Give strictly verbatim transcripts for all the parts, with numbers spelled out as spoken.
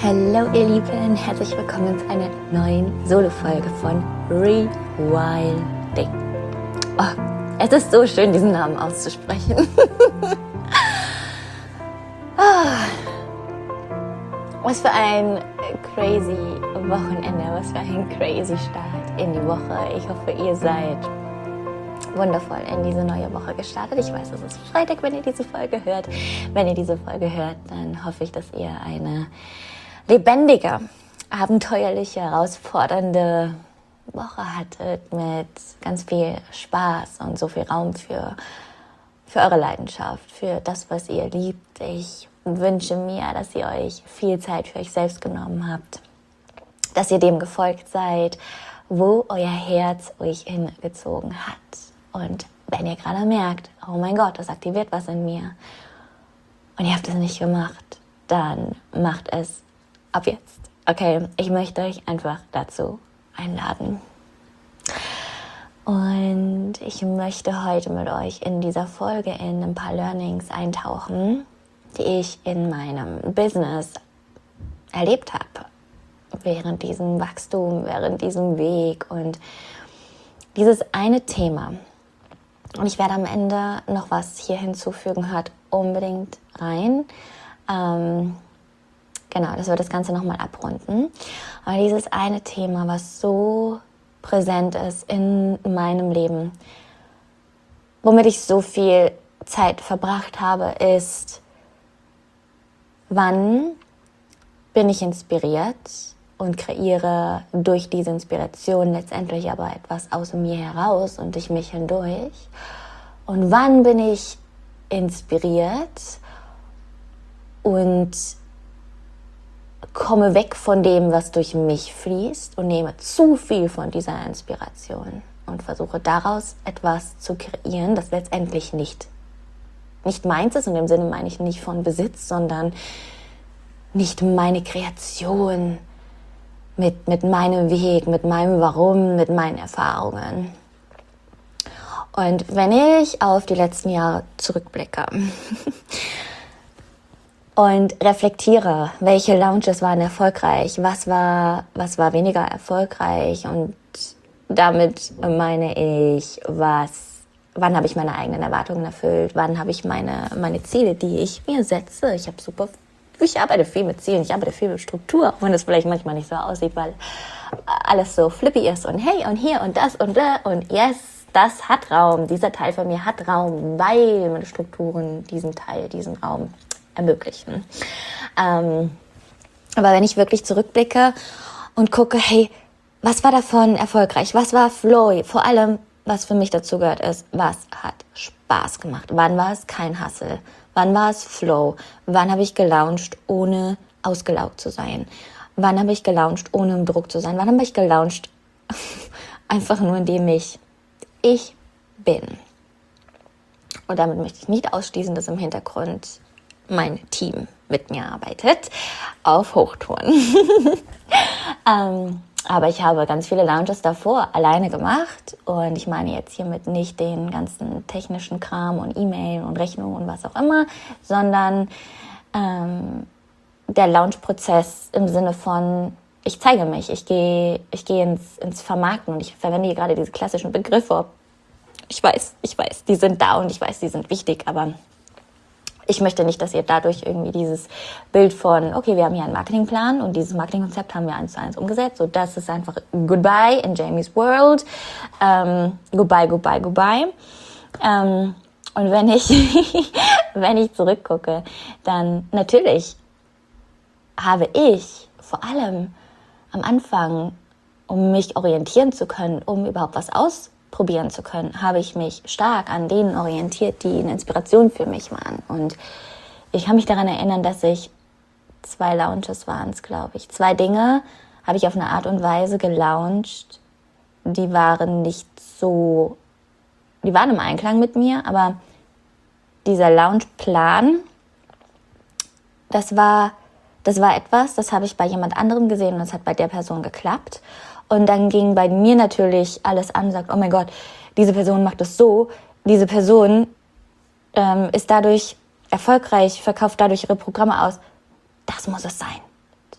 Hallo ihr Lieben, herzlich willkommen zu einer neuen Solo-Folge von Rewilding. Oh, es ist so schön, diesen Namen auszusprechen. Oh, was für ein crazy Wochenende, was für ein crazy Start in die Woche. Ich hoffe, ihr seid wundervoll in diese neue Woche gestartet. Ich weiß, es ist Freitag, wenn ihr diese Folge hört. Wenn ihr diese Folge hört, dann hoffe ich, dass ihr eine lebendige, abenteuerliche, herausfordernde Woche hattet mit ganz viel Spaß und so viel Raum für, für eure Leidenschaft, für das, was ihr liebt. Ich wünsche mir, dass ihr euch viel Zeit für euch selbst genommen habt, dass ihr dem gefolgt seid, wo euer Herz euch hingezogen hat. Und wenn ihr gerade merkt, oh mein Gott, das aktiviert was in mir und ihr habt es nicht gemacht, dann macht es ab jetzt. Okay, ich möchte euch einfach dazu einladen. Und ich möchte heute mit euch in dieser Folge in ein paar Learnings eintauchen, die ich in meinem Business erlebt habe. Während diesem Wachstum, während diesem Weg und dieses eine Thema. Und ich werde am Ende noch was hier hinzufügen, hört unbedingt rein. Ähm, genau, das wird das Ganze nochmal abrunden. Aber dieses eine Thema, was so präsent ist in meinem Leben, womit ich so viel Zeit verbracht habe, ist, wann bin ich inspiriert und kreiere durch diese Inspiration letztendlich aber etwas aus mir heraus und durch mich hindurch. Und wann bin ich inspiriert und komme weg von dem, was durch mich fließt und nehme zu viel von dieser Inspiration und versuche daraus etwas zu kreieren, das letztendlich nicht, nicht meins ist. Und im Sinne meine ich nicht von Besitz, sondern nicht meine Kreation, Mit, mit meinem Weg, mit meinem Warum, mit meinen Erfahrungen. Und wenn ich auf die letzten Jahre zurückblicke und reflektiere, welche Launches waren erfolgreich, was war, was war weniger erfolgreich, und damit meine ich, was, wann habe ich meine eigenen Erwartungen erfüllt, wann habe ich meine, meine Ziele, die ich mir setze. Ich habe super Ich arbeite viel mit Zielen, ich arbeite viel mit Struktur, auch wenn es vielleicht manchmal nicht so aussieht, weil alles so flippy ist und hey und hier und das und da und yes, das hat Raum, dieser Teil von mir hat Raum, weil meine Strukturen diesen Teil, diesen Raum ermöglichen. Ähm, aber wenn ich wirklich zurückblicke und gucke, hey, was war davon erfolgreich, was war Flow, vor allem, was für mich dazu gehört ist, was hat Spaß gemacht, wann war es kein Hustle, wann war es Flow? Wann habe ich gelauncht, ohne ausgelaugt zu sein? Wann habe ich gelauncht, ohne im Druck zu sein? Wann habe ich gelauncht, einfach nur indem ich ich bin? Und damit möchte ich nicht ausschließen, dass im Hintergrund mein Team mit mir arbeitet, auf Hochtouren. ähm, aber ich habe ganz viele Launches davor alleine gemacht, und ich meine jetzt hiermit nicht den ganzen technischen Kram und E-Mail und Rechnung und was auch immer, sondern ähm, der Launch-Prozess im Sinne von, ich zeige mich, ich gehe ich gehe ins, ins Vermarkten, und ich verwende hier gerade diese klassischen Begriffe. Ich weiß, ich weiß, die sind da und ich weiß, die sind wichtig, aber ich möchte nicht, dass ihr dadurch irgendwie dieses Bild von, okay, wir haben hier einen Marketingplan und dieses Marketingkonzept haben wir eins zu eins umgesetzt. So, das ist einfach goodbye in Jamies World. Ähm, goodbye, goodbye, goodbye. Ähm, und wenn ich, wenn ich zurückgucke, dann natürlich habe ich vor allem am Anfang, um mich orientieren zu können, um überhaupt was ausprobieren zu können, habe ich mich stark an denen orientiert, die eine Inspiration für mich waren. Und ich kann mich daran erinnern, dass ich zwei Launches waren es, glaube ich. Zwei Dinge habe ich auf eine Art und Weise gelauncht, die waren nicht so, die waren im Einklang mit mir, aber dieser Launchplan, das war, das war etwas, das habe ich bei jemand anderem gesehen und das hat bei der Person geklappt. Und dann ging bei mir natürlich alles an, sagt, oh mein Gott, diese Person macht es so, diese Person ähm, ist dadurch erfolgreich, verkauft dadurch ihre Programme aus. Das muss es sein.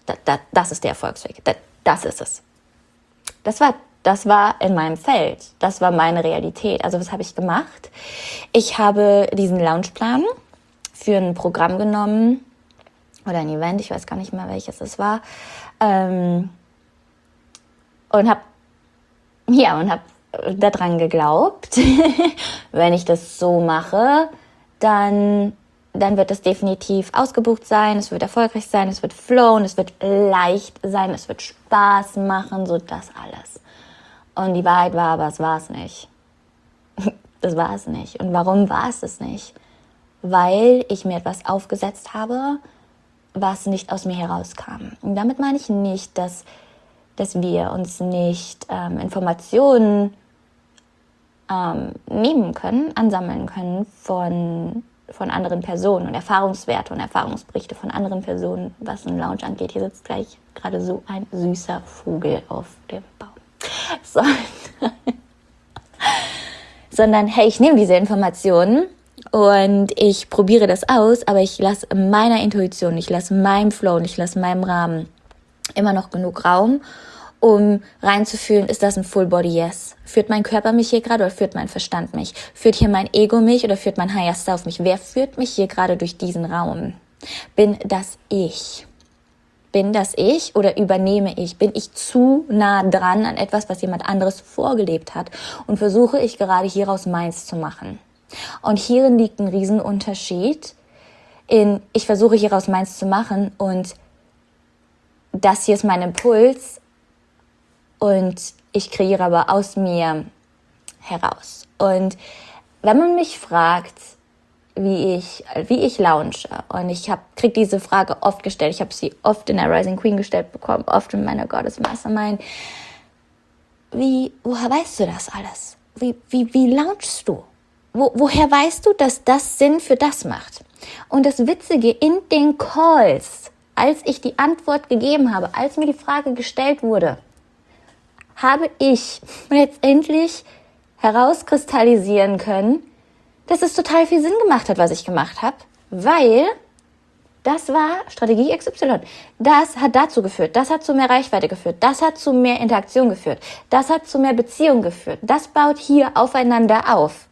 das, das, das ist der Erfolgsweg, das, das ist es. Das war, das war in meinem Feld, das war meine Realität. Also was habe ich gemacht? Ich habe diesen Launchplan für ein Programm genommen oder ein Event, ich weiß gar nicht mehr, welches es war, ähm, und habe ja, und habe daran geglaubt, wenn ich das so mache, dann, dann wird es definitiv ausgebucht sein, es wird erfolgreich sein, es wird flowen, es wird leicht sein, es wird Spaß machen, so das alles. Und die Wahrheit war aber, es war es nicht. Das war es nicht. Und warum war es das nicht? Weil ich mir etwas aufgesetzt habe, was nicht aus mir herauskam. Und damit meine ich nicht, dass, dass wir uns nicht ähm, Informationen ähm, nehmen können, ansammeln können von, von anderen Personen und Erfahrungswerte und Erfahrungsberichte von anderen Personen, was einen Lounge angeht. Hier sitzt gleich gerade so ein süßer Vogel auf dem Baum. So. Sondern, hey, ich nehme diese Informationen und ich probiere das aus, aber ich lasse meiner Intuition, ich lasse meinem Flow und ich lasse meinem Rahmen immer noch genug Raum, um reinzufühlen, ist das ein Full Body Yes? Führt mein Körper mich hier gerade oder führt mein Verstand mich? Führt hier mein Ego mich oder führt mein Higher Self mich? Wer führt mich hier gerade durch diesen Raum? Bin das ich? Bin das ich oder übernehme ich? Bin ich zu nah dran an etwas, was jemand anderes vorgelebt hat? Und versuche ich gerade hieraus meins zu machen? Und hierin liegt ein Riesenunterschied in, ich versuche hieraus meins zu machen und das hier ist mein Impuls und ich kreiere aber aus mir heraus. Und wenn man mich fragt, wie ich, wie ich launche. Und ich hab, krieg diese Frage oft gestellt. Ich habe sie oft in der Rising Queen gestellt bekommen, oft in meiner Goddess Mastermind. Wie, woher weißt du das alles? Wie, wie, wie launchst du? Wo, woher weißt du, dass das Sinn für das macht? Und das Witzige in den Calls, als ich die Antwort gegeben habe, als mir die Frage gestellt wurde, habe ich letztendlich herauskristallisieren können, dass es total viel Sinn gemacht hat, was ich gemacht habe, weil das war Strategie X Y. Das hat dazu geführt, das hat zu mehr Reichweite geführt, das hat zu mehr Interaktion geführt, das hat zu mehr Beziehung geführt, das baut hier aufeinander auf.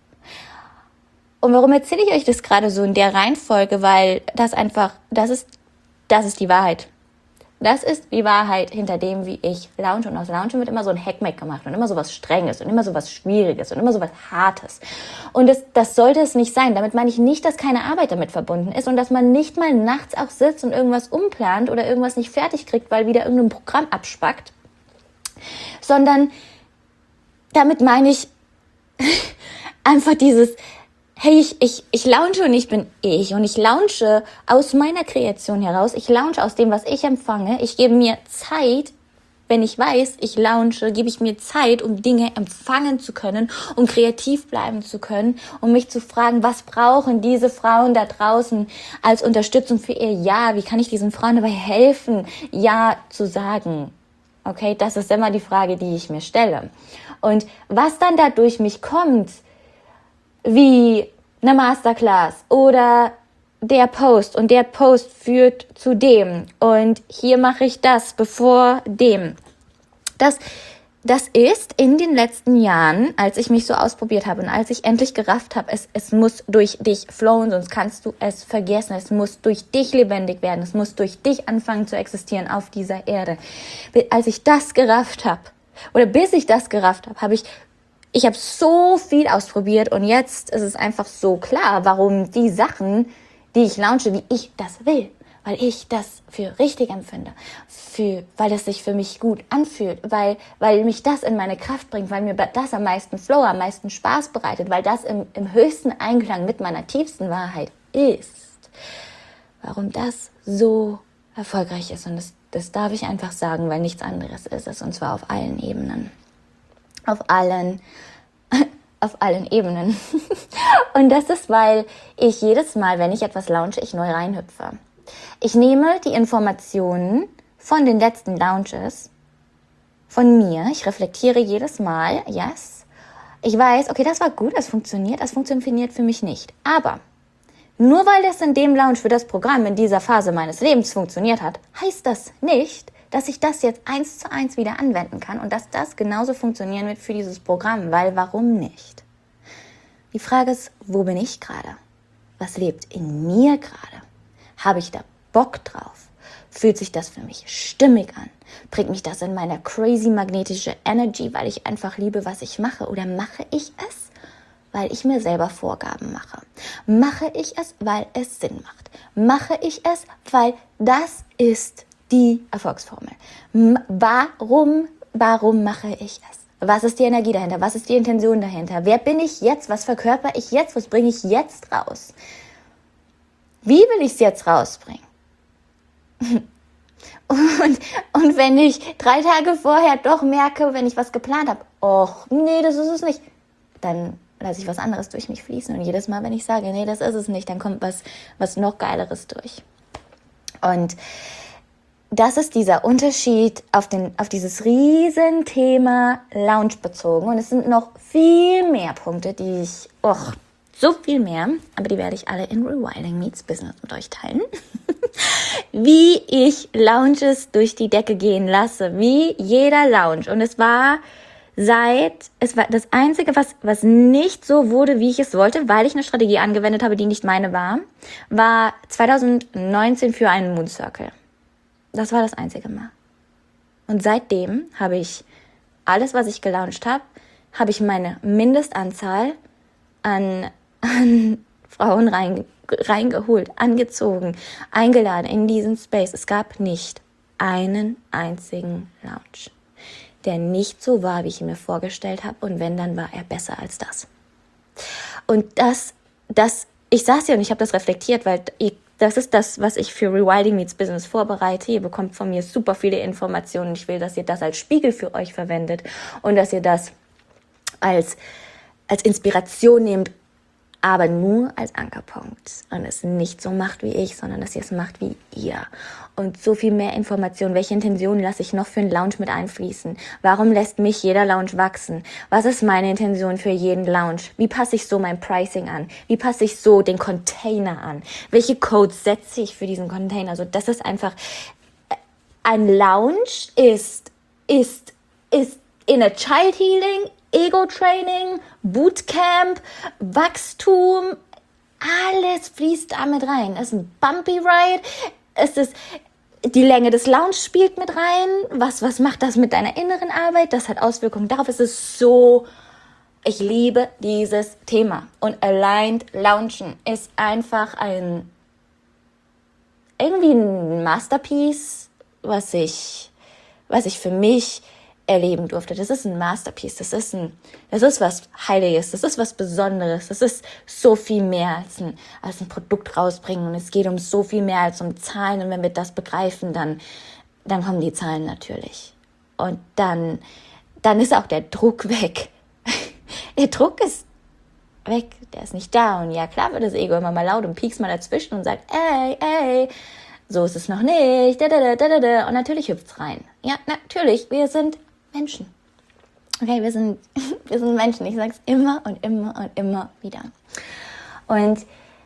Und warum erzähle ich euch das gerade so in der Reihenfolge? Weil das einfach, das ist, das ist die Wahrheit. Das ist die Wahrheit hinter dem, wie ich launche. Und aus Launchen wird immer so ein Hackmack gemacht und immer so was Strenges und immer so was Schwieriges und immer so was Hartes. Und das, das sollte es nicht sein. Damit meine ich nicht, dass keine Arbeit damit verbunden ist und dass man nicht mal nachts auch sitzt und irgendwas umplant oder irgendwas nicht fertig kriegt, weil wieder irgendein Programm abspackt. Sondern damit meine ich einfach dieses, hey, ich, ich, ich launche und ich bin ich und ich launche aus meiner Kreation heraus, ich launche aus dem, was ich empfange, ich gebe mir Zeit, wenn ich weiß, ich launche, gebe ich mir Zeit, um Dinge empfangen zu können, um kreativ bleiben zu können, um mich zu fragen, was brauchen diese Frauen da draußen als Unterstützung für ihr Ja, wie kann ich diesen Frauen dabei helfen, Ja zu sagen. Okay, das ist immer die Frage, die ich mir stelle. Und was dann da durch mich kommt, wie eine Masterclass oder der Post und der Post führt zu dem und hier mache ich das bevor dem. Das, das ist in den letzten Jahren, als ich mich so ausprobiert habe und als ich endlich gerafft habe, es, es muss durch dich flowen, sonst kannst du es vergessen. Es muss durch dich lebendig werden, es muss durch dich anfangen zu existieren auf dieser Erde. Als ich das gerafft habe oder bis ich das gerafft habe, habe ich Ich habe so viel ausprobiert und jetzt ist es einfach so klar, warum die Sachen, die ich launche, wie ich das will, weil ich das für richtig empfinde, für, weil es sich für mich gut anfühlt, weil, weil mich das in meine Kraft bringt, weil mir das am meisten Flow, am meisten Spaß bereitet, weil das im, im höchsten Einklang mit meiner tiefsten Wahrheit ist. Warum das so erfolgreich ist und das, das darf ich einfach sagen, weil nichts anderes ist es und zwar auf allen Ebenen. Auf allen, auf allen Ebenen. Und das ist, weil ich jedes Mal, wenn ich etwas launche, ich neu reinhüpfe. Ich nehme die Informationen von den letzten Launches von mir. Ich reflektiere jedes Mal, yes. Ich weiß, okay, das war gut, das funktioniert, das funktioniert für mich nicht. Aber Nur weil das in dem Lounge für das Programm in dieser Phase meines Lebens funktioniert hat, heißt das nicht, dass ich das jetzt eins zu eins wieder anwenden kann und dass das genauso funktionieren wird für dieses Programm, weil warum nicht? Die Frage ist, wo bin ich gerade? Was lebt in mir gerade? Habe ich da Bock drauf? Fühlt sich das für mich stimmig an? Bringt mich das in meiner crazy magnetische Energy, weil ich einfach liebe, was ich mache? Oder mache ich es, weil ich mir selber Vorgaben mache? Mache ich es, weil es Sinn macht? Mache ich es, weil das ist die Erfolgsformel? M- warum, warum mache ich es? Was ist die Energie dahinter? Was ist die Intention dahinter? Wer bin ich jetzt? Was verkörper ich jetzt? Was bringe ich jetzt raus? Wie will ich es jetzt rausbringen? Und, und wenn ich drei Tage vorher doch merke, wenn ich was geplant habe, och, nee, das ist es nicht, dann lasse ich was anderes durch mich fließen. Und jedes Mal, wenn ich sage, nee, das ist es nicht, dann kommt was, was noch Geileres durch. Und das ist dieser Unterschied auf, den, auf dieses Riesenthema Lounge bezogen. Und es sind noch viel mehr Punkte, die ich, och, so viel mehr, aber die werde ich alle in Rewilding Meets Business mit euch teilen. Wie ich Lounges durch die Decke gehen lasse, wie jeder Lounge. Und es war seit, es war das Einzige, was, was nicht so wurde, wie ich es wollte, weil ich eine Strategie angewendet habe, die nicht meine war, war zwanzig neunzehn für einen Moon Circle. Das war das einzige Mal. Und seitdem habe ich alles, was ich gelauncht habe, habe ich meine Mindestanzahl an, an Frauen rein, reingeholt, angezogen, eingeladen in diesen Space. Es gab nicht einen einzigen Lounge, der nicht so war, wie ich ihn mir vorgestellt habe. Und wenn, dann war er besser als das. Und das, das, ich saß hier und ich habe das reflektiert, weil ich, das ist das, was ich für Rewilding Meets Business vorbereite. Ihr bekommt von mir super viele Informationen. Ich will, dass ihr das als Spiegel für euch verwendet und dass ihr das als, als Inspiration nehmt, aber nur als Ankerpunkt und es nicht so macht wie ich, sondern dass ihr es macht wie ihr. Und so viel mehr Informationen. Welche Intentionen lasse ich noch für einen Lounge mit einfließen? Warum lässt mich jeder Lounge wachsen? Was ist meine Intention für jeden Lounge? Wie passe ich so mein Pricing an? Wie passe ich so den Container an? Welche Codes setze ich für diesen Container? Also das ist einfach, ein Lounge ist, ist, ist Inner Child Healing, Ego-Training, Bootcamp, Wachstum, alles fließt da mit rein. Es ist ein Bumpy Ride, es ist, die Länge des Lounge spielt mit rein. Was, was macht das mit deiner inneren Arbeit? Das hat Auswirkungen darauf. Es ist so, ich liebe dieses Thema. Und Aligned Loungen ist einfach ein, irgendwie ein Masterpiece, was ich, was ich für mich erleben durfte. Das ist ein Masterpiece, das ist ein, das ist was Heiliges, das ist was Besonderes, das ist so viel mehr als ein, als ein Produkt rausbringen und es geht um so viel mehr als um Zahlen und wenn wir das begreifen, dann, dann kommen die Zahlen natürlich und dann, dann ist auch der Druck weg. Der Druck ist weg, der ist nicht da und ja klar wird das Ego immer mal laut und piekst mal dazwischen und sagt, ey, ey, so ist es noch nicht, da, da, da, da, da. Und natürlich hüpft's rein. Ja, natürlich, wir sind Menschen. Okay, wir sind, wir sind Menschen. Ich sage es immer und immer und immer wieder. Und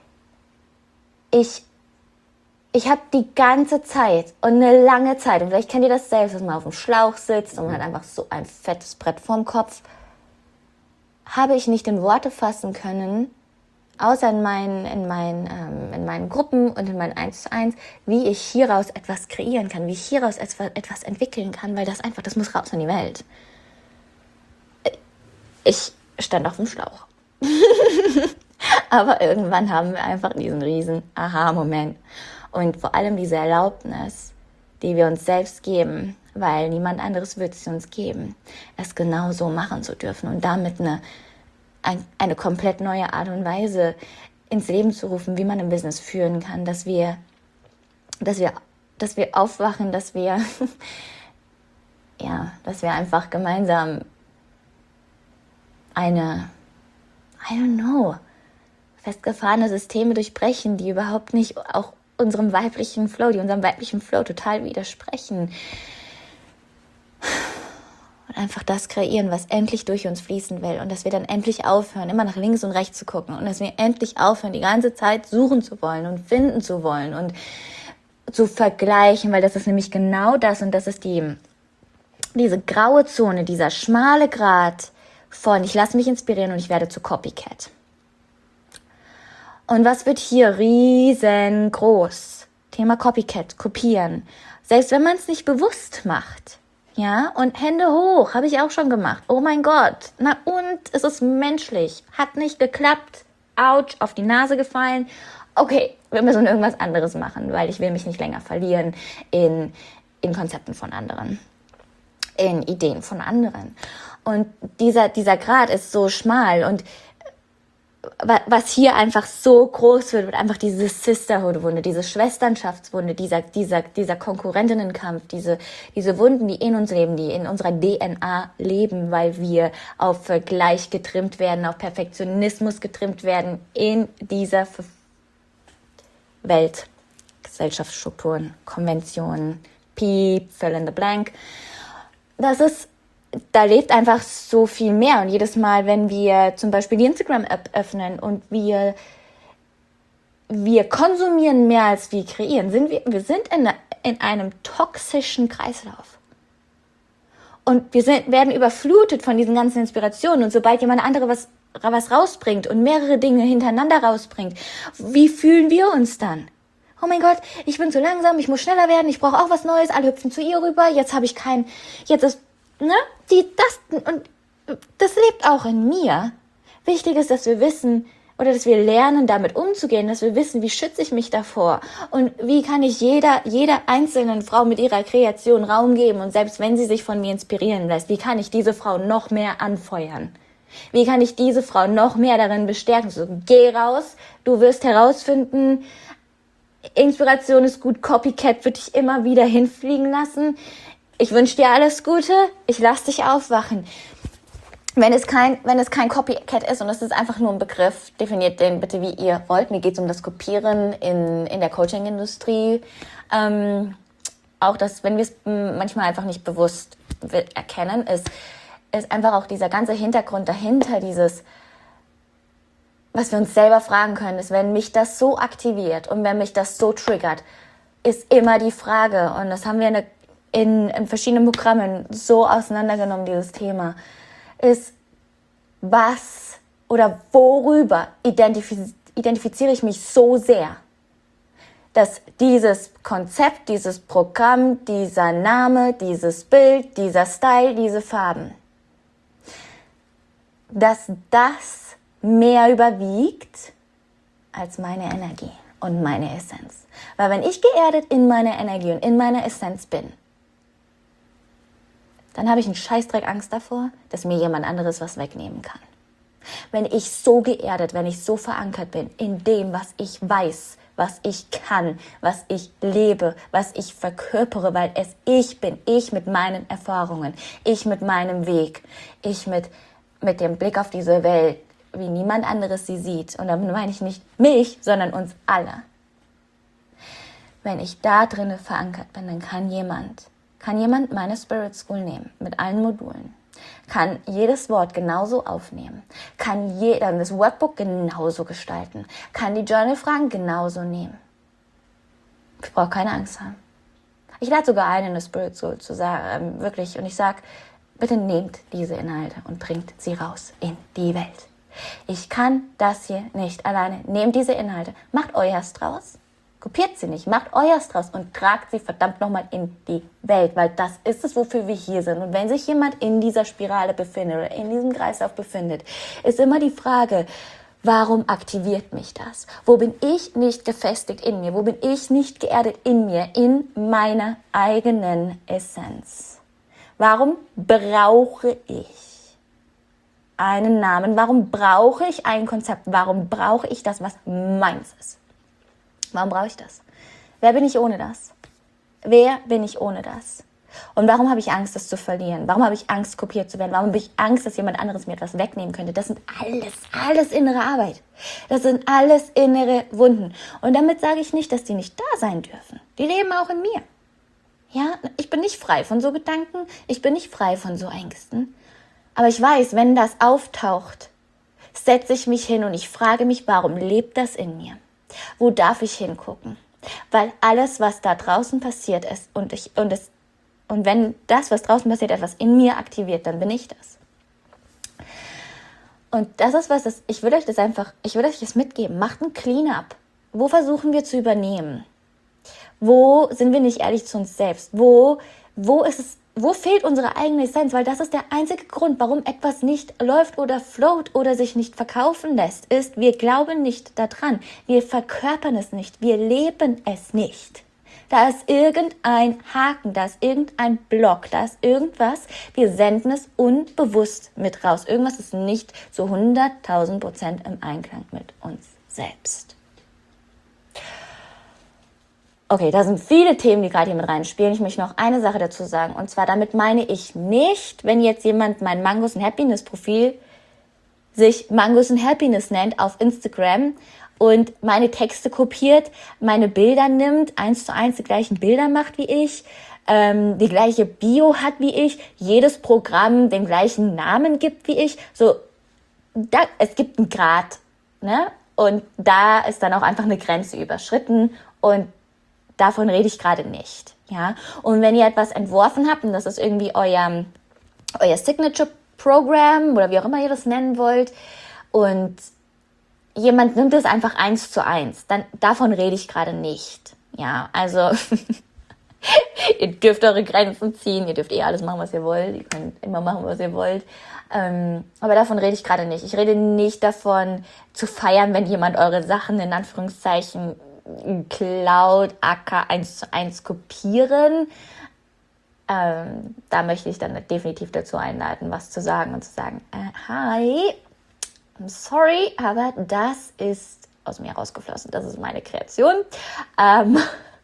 ich, ich habe die ganze Zeit und eine lange Zeit, und vielleicht kennt ihr das selbst, dass man auf dem Schlauch sitzt und man hat einfach so ein fettes Brett vorm Kopf, habe ich nicht in Worte fassen können, außer in meinen, in meinen, ähm, in meinen Gruppen und in meinen eins zu eins, wie ich hieraus etwas kreieren kann, wie ich hieraus etwas, etwas entwickeln kann, weil das einfach, das muss raus in die Welt. Ich stand auf dem Schlauch. Aber irgendwann haben wir einfach diesen riesen Aha-Moment. Und vor allem diese Erlaubnis, die wir uns selbst geben, weil niemand anderes wird es uns geben, es genau so machen zu dürfen und damit eine Ein, eine komplett neue Art und Weise ins Leben zu rufen, wie man ein Business führen kann, dass wir, dass wir, dass wir aufwachen, dass wir, ja, dass wir einfach gemeinsam eine, I don't know, festgefahrene Systeme durchbrechen, die überhaupt nicht auch unserem weiblichen Flow, die unserem weiblichen Flow total widersprechen. und einfach das kreieren, was endlich durch uns fließen will. Und dass wir dann endlich aufhören, immer nach links und rechts zu gucken. Und dass wir endlich aufhören, die ganze Zeit suchen zu wollen und finden zu wollen und zu vergleichen, weil das ist nämlich genau das und das ist die, diese graue Zone, dieser schmale Grat von ich lasse mich inspirieren und ich werde zu Copycat. Und was wird hier riesengroß? Thema Copycat, kopieren. Selbst wenn man es nicht bewusst macht. Ja, und Hände hoch, habe ich auch schon gemacht. Oh mein Gott, na und, es ist menschlich. Hat nicht geklappt. Autsch, auf die Nase gefallen. Okay, wir müssen irgendwas anderes machen, weil ich will mich nicht länger verlieren in, in Konzepten von anderen. In Ideen von anderen. Und dieser, dieser Grat ist so schmal und was hier einfach so groß wird, wird einfach diese Sisterhood-Wunde, diese Schwesternschaftswunde, dieser, dieser, dieser Konkurrentinnenkampf, diese, diese Wunden, die in uns leben, die in unserer D N A leben, weil wir auf Vergleich getrimmt werden, auf Perfektionismus getrimmt werden in dieser Welt, Gesellschaftsstrukturen, Konventionen, Piep, fill in the blank. Das ist Da lebt einfach so viel mehr. Und jedes Mal, wenn wir zum Beispiel die Instagram-App öffnen und wir, wir konsumieren mehr als wir kreieren, sind wir, wir sind in, in einem toxischen Kreislauf. Und wir sind, werden überflutet von diesen ganzen Inspirationen. Und sobald jemand andere was, was rausbringt und mehrere Dinge hintereinander rausbringt, wie fühlen wir uns dann? Oh mein Gott, ich bin zu langsam, ich muss schneller werden, ich brauche auch was Neues, alle hüpfen zu ihr rüber, jetzt habe ich kein, jetzt ist Ne? Die, das, und das lebt auch in mir. Wichtig ist, dass wir wissen oder dass wir lernen, damit umzugehen, dass wir wissen, wie schütze ich mich davor und wie kann ich jeder, jeder einzelnen Frau mit ihrer Kreation Raum geben und selbst wenn sie sich von mir inspirieren lässt, wie kann ich diese Frau noch mehr anfeuern? Wie kann ich diese Frau noch mehr darin bestärken? So, geh raus, du wirst herausfinden, Inspiration ist gut, Copycat wird dich immer wieder hinfliegen lassen. Ich wünsche dir alles Gute, ich lasse dich aufwachen. Wenn es kein, wenn es kein Copycat ist und es ist einfach nur ein Begriff, definiert den bitte, wie ihr wollt. Mir geht es um das Kopieren in, in der Coaching-Industrie. Ähm, auch das, wenn wir es manchmal einfach nicht bewusst erkennen, ist, ist einfach auch dieser ganze Hintergrund dahinter, dieses, was wir uns selber fragen können, ist, wenn mich das so aktiviert und wenn mich das so triggert, ist immer die Frage, und das haben wir in der In, in verschiedenen Programmen so auseinandergenommen, dieses Thema, ist, was oder worüber identifiz- identifiziere ich mich so sehr, dass dieses Konzept, dieses Programm, dieser Name, dieses Bild, dieser Style, diese Farben, dass das mehr überwiegt als meine Energie und meine Essenz. Weil wenn ich geerdet in meiner Energie und in meiner Essenz bin, dann habe ich einen Scheißdreck Angst davor, dass mir jemand anderes was wegnehmen kann. Wenn ich so geerdet, wenn ich so verankert bin in dem, was ich weiß, was ich kann, was ich lebe, was ich verkörpere, weil es ich bin, ich mit meinen Erfahrungen, ich mit meinem Weg, ich mit, mit dem Blick auf diese Welt, wie niemand anderes sie sieht. Und damit meine ich nicht mich, sondern uns alle. Wenn ich da drinne verankert bin, dann kann jemand Kann jemand meine Spirit School nehmen, mit allen Modulen, kann jedes Wort genauso aufnehmen, kann jeder das Workbook genauso gestalten, kann die Journal-Fragen genauso nehmen. Ich brauche keine Angst haben. Ich lade sogar ein, in der Spirit School zu sagen, wirklich, und ich sage, bitte nehmt diese Inhalte und bringt sie raus in die Welt. Ich kann das hier nicht alleine. Nehmt diese Inhalte, macht euers draus. Kopiert sie nicht, macht euers draus und tragt sie verdammt nochmal in die Welt, weil das ist es, wofür wir hier sind. Und wenn sich jemand in dieser Spirale befindet oder in diesem Kreislauf befindet, ist immer die Frage, warum aktiviert mich das? Wo bin ich nicht gefestigt in mir? Wo bin ich nicht geerdet in mir, in meiner eigenen Essenz? Warum brauche ich einen Namen? Warum brauche ich ein Konzept? Warum brauche ich das, was meins ist? Warum brauche ich das? Wer bin ich ohne das? Wer bin ich ohne das? Und warum habe ich Angst, das zu verlieren? Warum habe ich Angst, kopiert zu werden? Warum habe ich Angst, dass jemand anderes mir etwas wegnehmen könnte? Das sind alles, alles innere Arbeit. Das sind alles innere Wunden. Und damit sage ich nicht, dass die nicht da sein dürfen. Die leben auch in mir. Ja, ich bin nicht frei von so Gedanken, ich bin nicht frei von so Ängsten. Aber ich weiß, wenn das auftaucht, setze ich mich hin und ich frage mich, warum lebt das in mir? Wo darf ich hingucken? Weil alles, was da draußen passiert ist und ich und es und wenn das, was draußen passiert, etwas in mir aktiviert, dann bin ich das. Und das ist was, das, ich würde euch das einfach, ich würde euch das mitgeben. Macht ein Clean-up. Wo versuchen wir zu übernehmen? Wo sind wir nicht ehrlich zu uns selbst? Wo, wo ist es, wo fehlt unsere eigene Essenz? Weil das ist der einzige Grund, warum etwas nicht läuft oder float oder sich nicht verkaufen lässt, ist, wir glauben nicht daran. Wir verkörpern es nicht. Wir leben es nicht. Da ist irgendein Haken, da ist irgendein Block, da ist irgendwas. Wir senden es unbewusst mit raus. Irgendwas ist nicht zu hunderttausend Prozent im Einklang mit uns selbst. Okay, da sind viele Themen, die gerade hier mit reinspielen. Ich möchte noch eine Sache dazu sagen. Und zwar, damit meine ich nicht, wenn jetzt jemand mein Mangos and Happiness Profil sich Mangos and Happiness nennt auf Instagram und meine Texte kopiert, meine Bilder nimmt, eins zu eins die gleichen Bilder macht wie ich, ähm, die gleiche Bio hat wie ich, jedes Programm den gleichen Namen gibt wie ich. So, da, es gibt einen Grad, ne? Und da ist dann auch einfach eine Grenze überschritten und davon rede ich gerade nicht, ja. Und wenn ihr etwas entworfen habt und das ist irgendwie euer, euer Signature-Programm oder wie auch immer ihr das nennen wollt und jemand nimmt es einfach eins zu eins, dann davon rede ich gerade nicht, ja. Also ihr dürft eure Grenzen ziehen, ihr dürft eh alles machen, was ihr wollt, ihr könnt immer machen, was ihr wollt. Ähm, aber davon rede ich gerade nicht. Ich rede nicht davon zu feiern, wenn jemand eure Sachen in Anführungszeichen Cloud, aka eins zu eins kopieren. Ähm, da möchte ich dann definitiv dazu einladen, was zu sagen und zu sagen, äh, hi, I'm sorry, aber das ist aus mir rausgeflossen. Das ist meine Kreation. Ähm,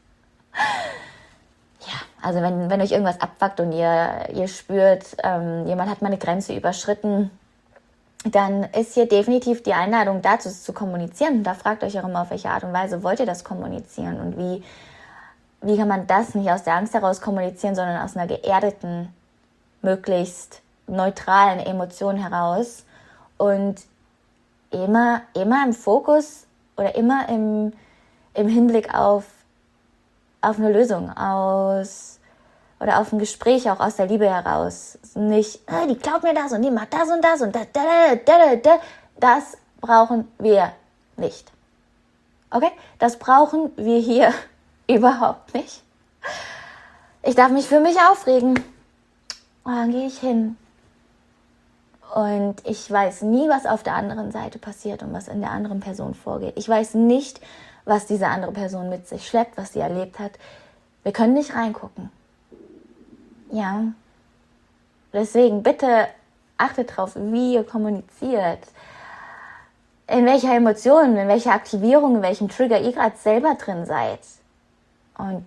ja, also wenn, wenn euch irgendwas abfuckt und ihr, ihr spürt, ähm, jemand hat meine Grenze überschritten, dann ist hier definitiv die Einladung dazu zu kommunizieren. Und da fragt euch auch immer, auf welche Art und Weise wollt ihr das kommunizieren und wie, wie kann man das nicht aus der Angst heraus kommunizieren, sondern aus einer geerdeten, möglichst neutralen Emotion heraus und immer, immer im Fokus oder immer im, im Hinblick auf, auf eine Lösung, aus oder auf ein Gespräch auch aus der Liebe heraus. Nicht, ah, die klaut mir das und die macht das und das und da, da, da, da, da. Das brauchen wir nicht. Okay? Das brauchen wir hier überhaupt nicht. Ich darf mich für mich aufregen. Und dann gehe ich hin. Und ich weiß nie, was auf der anderen Seite passiert und was in der anderen Person vorgeht. Ich weiß nicht, was diese andere Person mit sich schleppt, was sie erlebt hat. Wir können nicht reingucken. Ja, deswegen bitte achtet drauf, wie ihr kommuniziert, in welcher Emotion, in welcher Aktivierung, in welchem Trigger ihr gerade selber drin seid. Und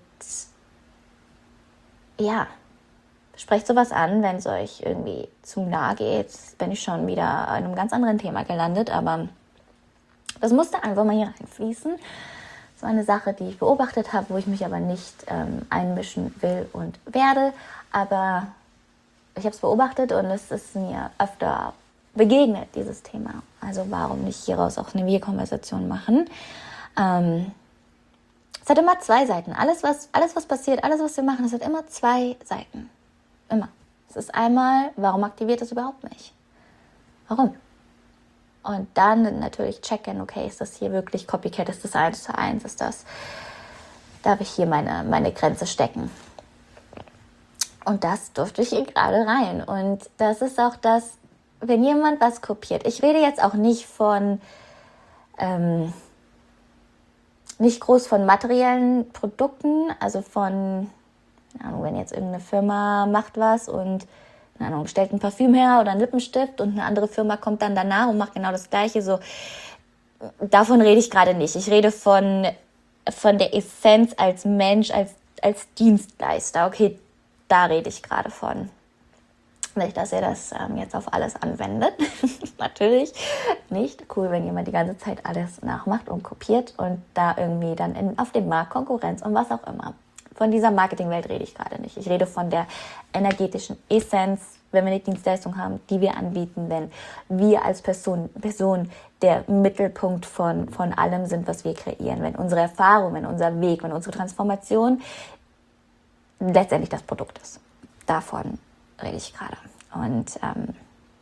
ja, sprecht sowas an, wenn es euch irgendwie zu nahe geht. Jetzt bin ich schon wieder an einem ganz anderen Thema gelandet, aber das musste einfach mal hier reinfließen. Das war eine Sache, die ich beobachtet habe, wo ich mich aber nicht ähm, einmischen will und werde. Aber ich habe es beobachtet und es ist mir öfter begegnet, dieses Thema. Also warum nicht hieraus auch eine Wir-Konversation machen? Ähm, es hat immer zwei Seiten. Alles was, alles, was passiert, alles, was wir machen, es hat immer zwei Seiten. Immer. Es ist einmal, warum aktiviert es überhaupt nicht? Warum? Und dann natürlich checken, okay, ist das hier wirklich Copycat? Ist das eins zu eins? Ist das, darf ich hier meine, meine Grenze stecken? Und das durfte ich hier gerade rein. Und das ist auch das, wenn jemand was kopiert. Ich rede jetzt auch nicht von, ähm, nicht groß von materiellen Produkten, also von, keine Ahnung, wenn jetzt irgendeine Firma macht was und, keine Ahnung, stellt ein Parfüm her oder einen Lippenstift und eine andere Firma kommt dann danach und macht genau das Gleiche. So, davon rede ich gerade nicht. Ich rede von, von der Essenz als Mensch, als, als Dienstleister. Okay, da rede ich gerade von. Nicht, dass ihr das ähm, jetzt auf alles anwendet. Natürlich nicht. Cool, wenn jemand die ganze Zeit alles nachmacht und kopiert und da irgendwie dann in, auf dem Markt Konkurrenz und was auch immer von dieser Marketingwelt rede ich gerade nicht. Ich rede von der energetischen Essenz, wenn wir eine Dienstleistung haben, die wir anbieten, wenn wir als Person, Person der Mittelpunkt von, von allem sind, was wir kreieren, wenn unsere Erfahrung, wenn unser Weg, wenn unsere Transformation letztendlich das Produkt ist. Davon rede ich gerade. Und ähm,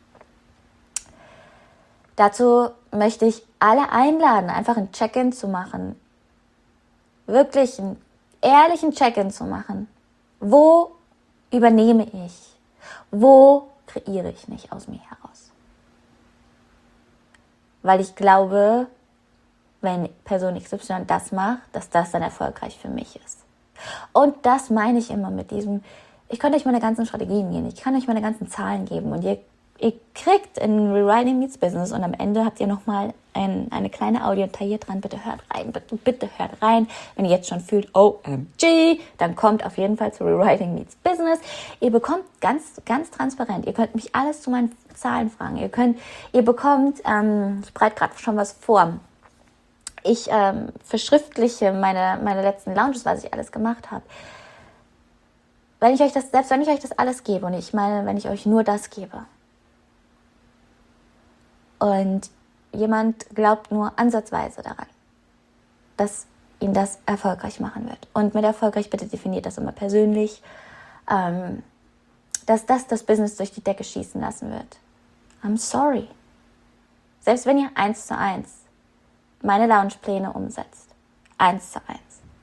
dazu möchte ich alle einladen, einfach ein Check-in zu machen. Wirklich einen ehrlichen Check-in zu machen. Wo übernehme ich? Wo kreiere ich nicht aus mir heraus? Weil ich glaube, wenn Person X Y das macht, dass das dann erfolgreich für mich ist. Und das meine ich immer mit diesem, ich kann euch meine ganzen Strategien geben, ich kann euch meine ganzen Zahlen geben und ihr, ihr kriegt in Rewriting Meets Business und am Ende habt ihr nochmal ein, eine kleine Audiodatei hier dran, bitte hört rein, bitte, bitte hört rein. Wenn ihr jetzt schon fühlt, O M G, dann kommt auf jeden Fall zu Rewriting Meets Business. Ihr bekommt ganz, ganz transparent, ihr könnt mich alles zu meinen Zahlen fragen, ihr könnt, ihr bekommt, ähm, ich bereite gerade schon was vor, ich ähm, verschriftliche meine, meine letzten Launches, was ich alles gemacht habe. Wenn ich euch das, selbst wenn ich euch das alles gebe, und ich meine, wenn ich euch nur das gebe, und jemand glaubt nur ansatzweise daran, dass ihn das erfolgreich machen wird. Und mit erfolgreich, bitte definiert das immer persönlich, ähm, dass das das Business durch die Decke schießen lassen wird. I'm sorry. Selbst wenn ihr eins zu eins meine Launchpläne umsetzt, eins zu eins,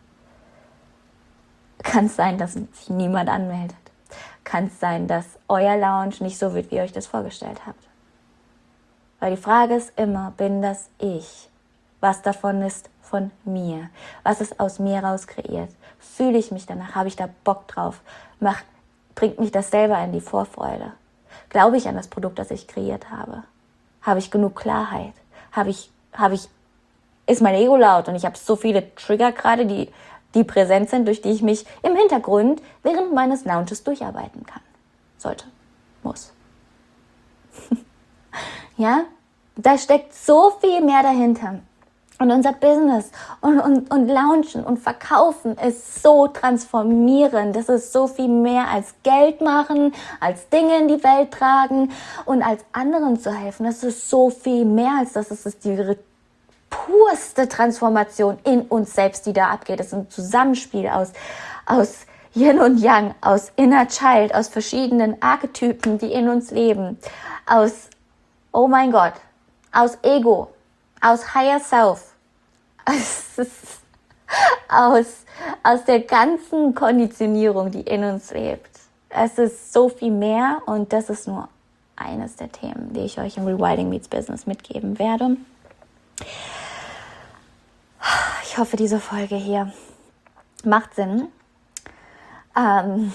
kann es sein, dass sich niemand anmeldet. Kann es sein, dass euer Launch nicht so wird, wie ihr euch das vorgestellt habt. Weil die Frage ist immer, bin das ich? Was davon ist von mir? Was ist aus mir raus kreiert? Fühle ich mich danach? Habe ich da Bock drauf? Macht, bringt mich das selber in die Vorfreude? Glaube ich an das Produkt, das ich kreiert habe? Habe ich genug Klarheit? Habe ich, habe ich, ist mein Ego laut und ich habe so viele Trigger gerade, die, die präsent sind, durch die ich mich im Hintergrund während meines Launches durcharbeiten kann? Sollte. Muss. Ja, da steckt so viel mehr dahinter. Und unser Business und, und, und Launchen und Verkaufen ist so transformierend. Das ist so viel mehr als Geld machen, als Dinge in die Welt tragen und als anderen zu helfen. Das ist so viel mehr als das. Es ist die purste Transformation in uns selbst, die da abgeht. Es ist ein Zusammenspiel aus, aus Yin und Yang, aus Inner Child, aus verschiedenen Archetypen, die in uns leben, aus oh mein Gott, aus Ego, aus Higher Self, aus, aus der ganzen Konditionierung, die in uns lebt. Es ist so viel mehr und das ist nur eines der Themen, die ich euch im Rewriting Meets Business mitgeben werde. Ich hoffe, diese Folge hier macht Sinn. Ähm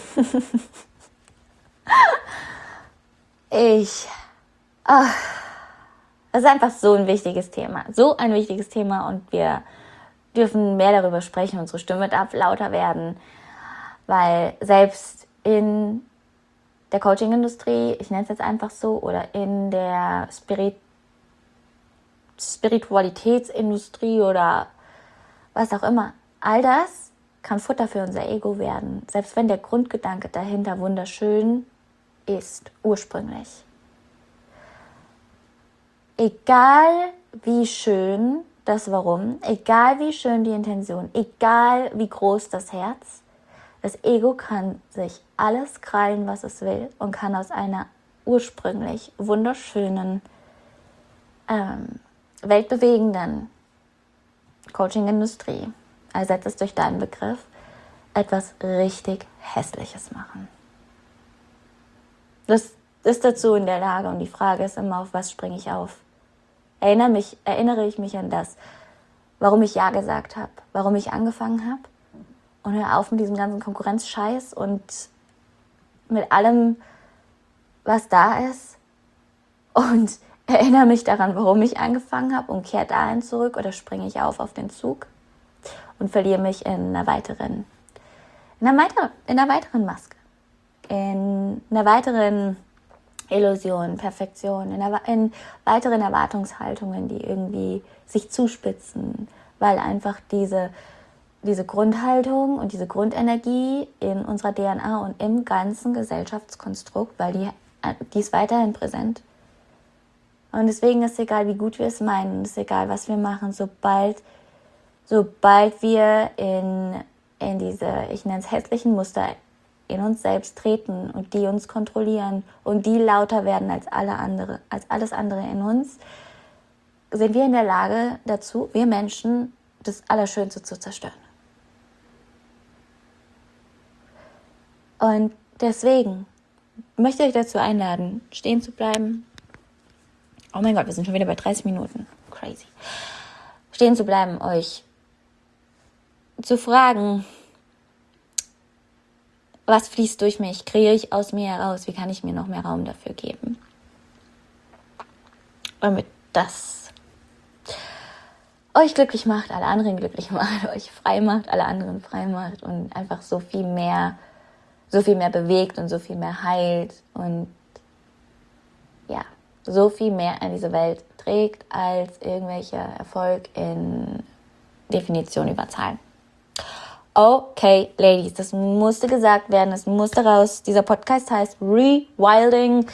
ich Oh, das ist einfach so ein wichtiges Thema. So ein wichtiges Thema und wir dürfen mehr darüber sprechen. Unsere Stimme darf lauter werden, weil selbst in der Coaching-Industrie, ich nenne es jetzt einfach so, oder in der Spirit- Spiritualitätsindustrie oder was auch immer, all das kann Futter für unser Ego werden. Selbst wenn der Grundgedanke dahinter wunderschön ist, ursprünglich. Egal wie schön das Warum, egal wie schön die Intention, egal wie groß das Herz, das Ego kann sich alles krallen, was es will und kann aus einer ursprünglich wunderschönen, ähm, weltbewegenden Coaching-Industrie, ersetzt es durch deinen Begriff, etwas richtig Hässliches machen. Das ist dazu in der Lage und die Frage ist immer, auf was springe ich auf? Erinnere mich, erinnere ich mich an das, warum ich Ja gesagt habe, warum ich angefangen habe und hör auf mit diesem ganzen Konkurrenzscheiß und mit allem, was da ist und erinnere mich daran, warum ich angefangen habe und kehre dahin zurück oder springe ich auf auf den Zug und verliere mich in einer weiteren, in einer weiteren, in einer weiteren Maske, in einer weiteren Illusion, Perfektion, in, in weiteren Erwartungshaltungen, die irgendwie sich zuspitzen, weil einfach diese diese Grundhaltung und diese Grundenergie in unserer D N A und im ganzen Gesellschaftskonstrukt, weil die, die ist weiterhin präsent. Und deswegen ist es egal, wie gut wir es meinen, es ist egal, was wir machen, sobald, sobald wir in, in diese, ich nenne es hässlichen Muster, in uns selbst treten und die uns kontrollieren und die lauter werden als alle andere, als alles andere in uns, sind wir in der Lage dazu, wir Menschen, das Allerschönste zu zerstören. Und deswegen möchte ich euch dazu einladen, stehen zu bleiben. Oh mein Gott, wir sind schon wieder bei dreißig Minuten. Crazy. Stehen zu bleiben, euch zu fragen, was fließt durch mich? Kreiere ich aus mir heraus? Wie kann ich mir noch mehr Raum dafür geben? Damit das euch glücklich macht, alle anderen glücklich macht, euch frei macht, alle anderen frei macht und einfach so viel mehr, so viel mehr bewegt und so viel mehr heilt und ja, so viel mehr in diese Welt trägt als irgendwelcher Erfolg in Definition über Zahlen. Okay, Ladies, das musste gesagt werden, das musste raus. Dieser Podcast heißt Rewilding.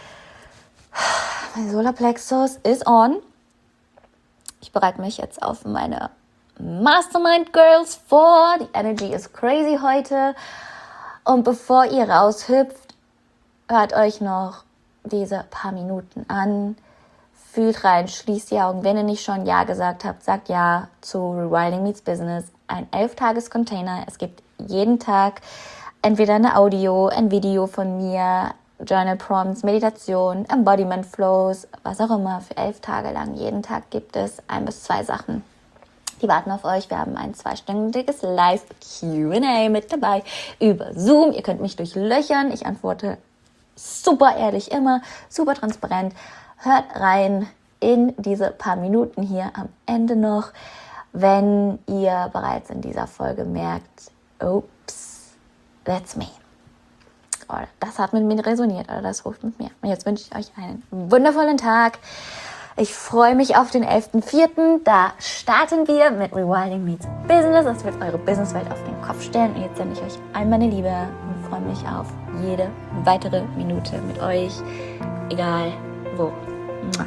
Mein Solarplexus ist on. Ich bereite mich jetzt auf meine Mastermind Girls vor. Die Energy ist crazy heute. Und bevor ihr raushüpft, hört euch noch diese paar Minuten an. Fühlt rein, schließt die Augen. Wenn ihr nicht schon Ja gesagt habt, sagt Ja zu Rewilding Meets Business. Ein elf-Tages-Container. Es gibt jeden Tag entweder eine Audio, ein Video von mir, Journal Prompts, Meditation, Embodiment Flows, was auch immer. Für elf Tage lang, jeden Tag gibt es ein bis zwei Sachen. Die warten auf euch. Wir haben ein zweistündiges Live-Q and A mit dabei über Zoom. Ihr könnt mich durchlöchern. Ich antworte super ehrlich immer, super transparent. Hört rein in diese paar Minuten hier am Ende noch, wenn ihr bereits in dieser Folge merkt, oops, that's me. Oder das hat mit mir resoniert oder das ruft mit mir. Und jetzt wünsche ich euch einen wundervollen Tag. Ich freue mich auf den elften vierten Da starten wir mit Rewilding Meets Business. Das wird eure Businesswelt auf den Kopf stellen. Und jetzt sende ich euch all meine Liebe und freue mich auf jede weitere Minute mit euch. Egal wo. Mua.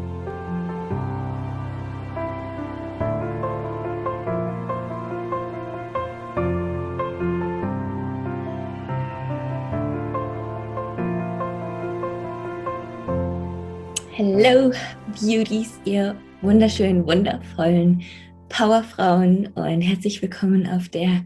Hello, Beauties, ihr wunderschönen, wundervollen Powerfrauen und herzlich willkommen auf der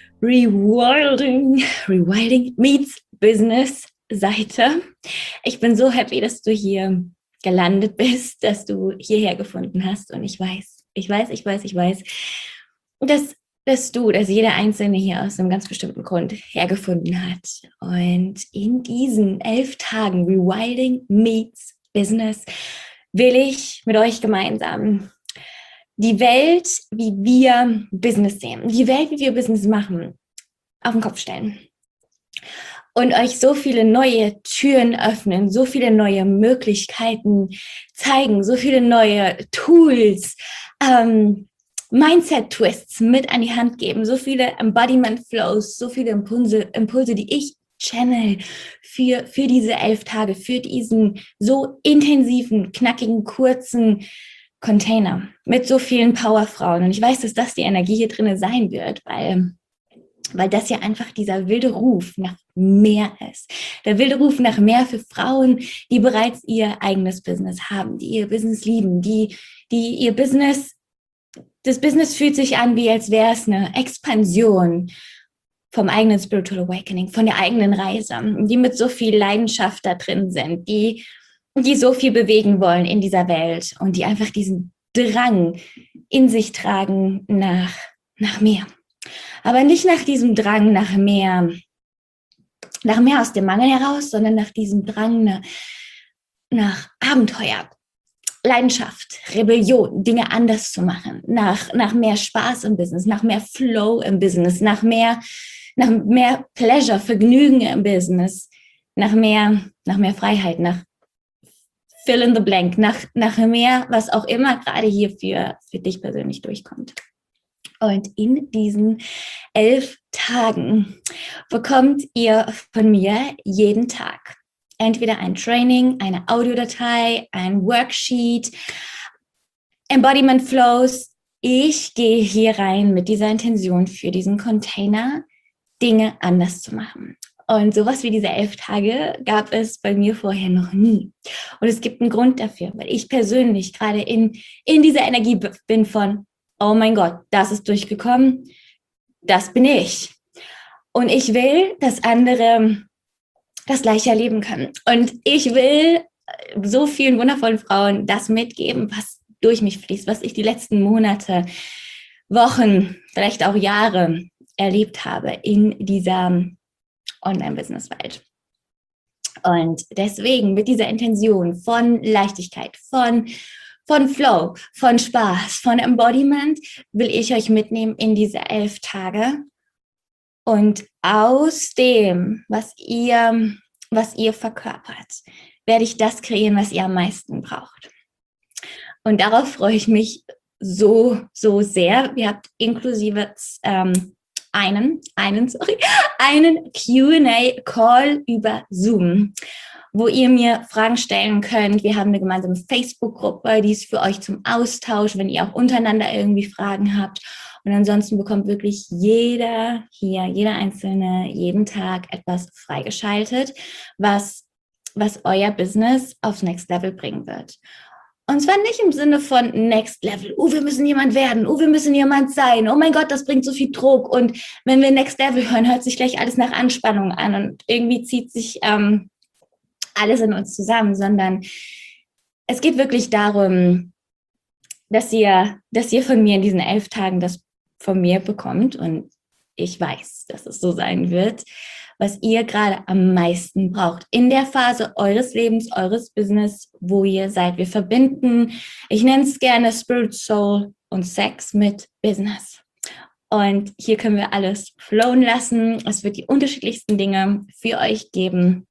Rewilding, Rewilding Meets Business Seite. Ich bin so happy, dass du hier gelandet bist, dass du hierher gefunden hast und ich weiß, ich weiß, ich weiß, ich weiß, dass, dass du, dass jeder Einzelne hier aus einem ganz bestimmten Grund hergefunden hat. Und in diesen elf Tagen Rewilding Meets Business will ich mit euch gemeinsam die Welt, wie wir Business sehen, die Welt, wie wir Business machen, auf den Kopf stellen und euch so viele neue Türen öffnen, so viele neue Möglichkeiten zeigen, so viele neue Tools, ähm, Mindset-Twists mit an die Hand geben, so viele Embodiment-Flows, so viele Impulse, Impulse, die ich channel für, für diese elf Tage, für diesen so intensiven, knackigen, kurzen Container mit so vielen Powerfrauen. Und ich weiß, dass das die Energie hier drin sein wird, weil, weil das ja einfach dieser wilde Ruf nach mehr ist. Der wilde Ruf nach mehr für Frauen, die bereits ihr eigenes Business haben, die ihr Business lieben, die, die ihr Business, das Business fühlt sich an, wie als wäre es eine Expansion vom eigenen Spiritual Awakening, von der eigenen Reise, die mit so viel Leidenschaft da drin sind, die, die so viel bewegen wollen in dieser Welt und die einfach diesen Drang in sich tragen nach, nach mehr. Aber nicht nach diesem Drang nach mehr, nach mehr aus dem Mangel heraus, sondern nach diesem Drang nach, nach Abenteuer, Leidenschaft, Rebellion, Dinge anders zu machen, nach, nach mehr Spaß im Business, nach mehr Flow im Business, nach mehr nach mehr Pleasure, Vergnügen im Business, nach mehr, nach mehr Freiheit, nach fill in the blank, nach, nach mehr, was auch immer gerade hier für, für dich persönlich durchkommt. Und in diesen elf Tagen bekommt ihr von mir jeden Tag entweder ein Training, eine Audiodatei, ein Worksheet, Embodiment Flows. Ich gehe hier rein mit dieser Intention für diesen Container, Dinge anders zu machen. Und sowas wie diese elf Tage gab es bei mir vorher noch nie. Und es gibt einen Grund dafür, weil ich persönlich gerade in, in dieser Energie bin von, oh mein Gott, das ist durchgekommen, das bin ich. Und ich will, dass andere das Gleiche erleben können. Und ich will so vielen wundervollen Frauen das mitgeben, was durch mich fließt, was ich die letzten Monate, Wochen, vielleicht auch Jahre erlebt habe in dieser Online-Business-Welt. Und deswegen mit dieser Intention von Leichtigkeit, von, von Flow, von Spaß, von Embodiment will ich euch mitnehmen in diese elf Tage. Und aus dem, was ihr, was ihr verkörpert, werde ich das kreieren, was ihr am meisten braucht. Und darauf freue ich mich so, so sehr. Ihr habt inklusive ähm, einen, einen, sorry, einen Q and A-Call über Zoom, wo ihr mir Fragen stellen könnt. Wir haben eine gemeinsame Facebook-Gruppe, die ist für euch zum Austausch, wenn ihr auch untereinander irgendwie Fragen habt. Und ansonsten bekommt wirklich jeder hier, jeder Einzelne, jeden Tag etwas freigeschaltet, was, was euer Business aufs Next Level bringen wird. Und zwar nicht im Sinne von Next Level, oh, wir müssen jemand werden, oh, wir müssen jemand sein, oh mein Gott, das bringt so viel Druck. Und wenn wir Next Level hören, hört sich gleich alles nach Anspannung an und irgendwie zieht sich ähm, alles in uns zusammen, sondern es geht wirklich darum, dass ihr, dass ihr von mir in diesen elf Tagen das von mir bekommt und ich weiß, dass es so sein wird, was ihr gerade am meisten braucht. In der Phase eures Lebens, eures Business, wo ihr seid. Wir verbinden, ich nenne es gerne Spirit, Soul und Sex mit Business. Und hier können wir alles flowen lassen. Es wird die unterschiedlichsten Dinge für euch geben,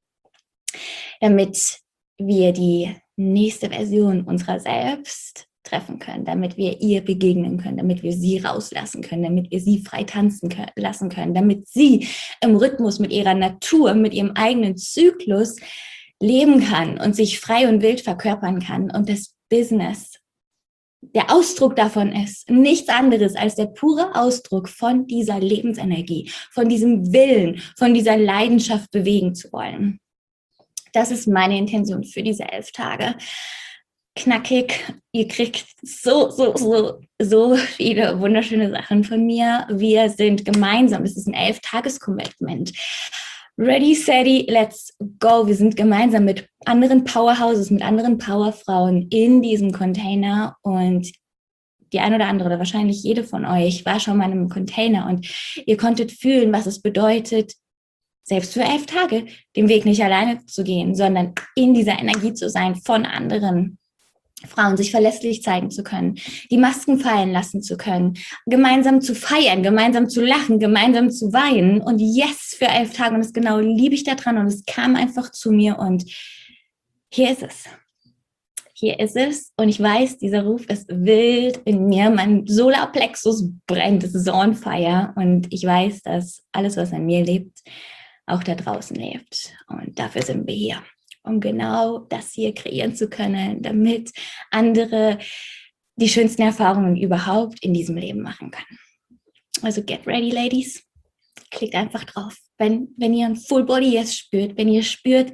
damit wir die nächste Version unserer selbst treffen können, damit wir ihr begegnen können, damit wir sie rauslassen können, damit wir sie frei tanzen können, lassen können, damit sie im Rhythmus mit ihrer Natur, mit ihrem eigenen Zyklus leben kann und sich frei und wild verkörpern kann. Und das Business, der Ausdruck davon ist nichts anderes als der pure Ausdruck von dieser Lebensenergie, von diesem Willen, von dieser Leidenschaft bewegen zu wollen. Das ist meine Intention für diese elf Tage. Knackig, ihr kriegt so, so, so, so viele wunderschöne Sachen von mir. Wir sind gemeinsam, es ist ein elf-Tages-Commitment. Ready, steady, let's go. Wir sind gemeinsam mit anderen Powerhouses, mit anderen Powerfrauen in diesem Container und die ein oder andere oder wahrscheinlich jede von euch war schon mal in einem Container und ihr konntet fühlen, was es bedeutet, selbst für elf Tage den Weg nicht alleine zu gehen, sondern in dieser Energie zu sein von anderen Frauen, sich verlässlich zeigen zu können, die Masken fallen lassen zu können, gemeinsam zu feiern, gemeinsam zu lachen, gemeinsam zu weinen und yes, für elf Tage und das genau liebe ich daran und es kam einfach zu mir und hier ist es. Hier ist es und ich weiß, dieser Ruf ist wild in mir, mein Solarplexus brennt, es ist on fire und ich weiß, dass alles, was in mir lebt, auch da draußen lebt und dafür sind wir hier. Um genau das hier kreieren zu können, damit andere die schönsten Erfahrungen überhaupt in diesem Leben machen können. Also get ready, Ladies. Klickt einfach drauf. Wenn, wenn ihr ein Full Body Yes spürt, wenn ihr spürt,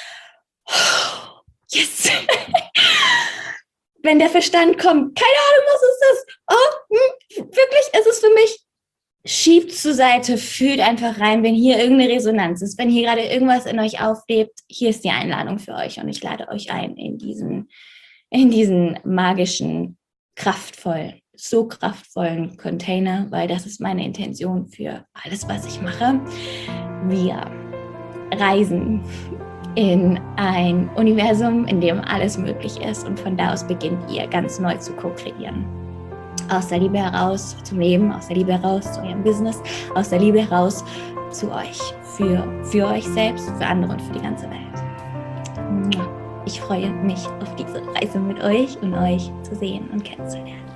oh, yes, wenn der Verstand kommt, keine Ahnung, was ist das? Oh, hm, wirklich, ist es für mich? Schiebt zur Seite, fühlt einfach rein, wenn hier irgendeine Resonanz ist, wenn hier gerade irgendwas in euch auflebt, hier ist die Einladung für euch und ich lade euch ein in diesen, in diesen magischen, kraftvollen, so kraftvollen Container, weil das ist meine Intention für alles, was ich mache. Wir reisen in ein Universum, in dem alles möglich ist und von da aus beginnt ihr ganz neu zu co-kreieren. Aus der Liebe heraus zum Leben, aus der Liebe heraus zu eurem Business, aus der Liebe heraus zu euch, für, für euch selbst, für andere und für die ganze Welt. Ich freue mich auf diese Reise mit euch und euch zu sehen und kennenzulernen.